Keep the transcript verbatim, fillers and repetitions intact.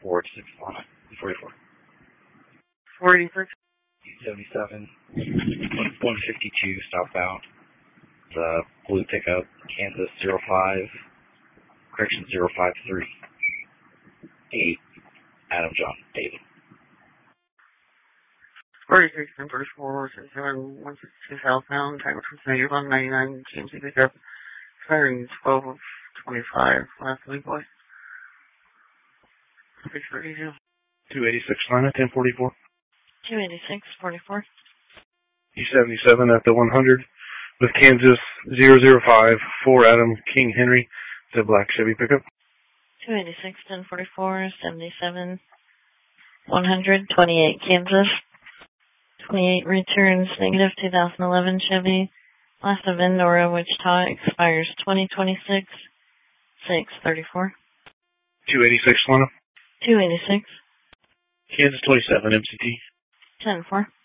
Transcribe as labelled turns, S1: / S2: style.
S1: four six one forty-four.
S2: four eighty-six.
S1: seventy-seven, one fifty-two southbound. The blue pickup, Kansas zero five, correction zero five three. eight, Adam John, David.
S2: four eighty-six, ten forty-four, seventy-seven, one sixty-two southbound, time between one ninety-nine, G M C pickup, firing twelve of twenty-five, last week, boy. six thirty-two.
S3: two eighty-six, Lana, ten forty-four.
S4: two eighty-six, forty-four.
S3: E seventy-seven at the one hundred with Kansas zero zero five, four Adam King Henry, the black Chevy pickup.
S4: two eighty-six, ten forty-four, seventy-seven, one hundred, twenty-eight Kansas. twenty-eight returns, negative two thousand eleven Chevy. Last of Endora, Wichita, expires twenty twenty-six, six thirty-four.
S3: two eighty-six, Lana.
S4: two eighty-six.
S3: Kansas twenty-seven, M C T.
S4: ten four.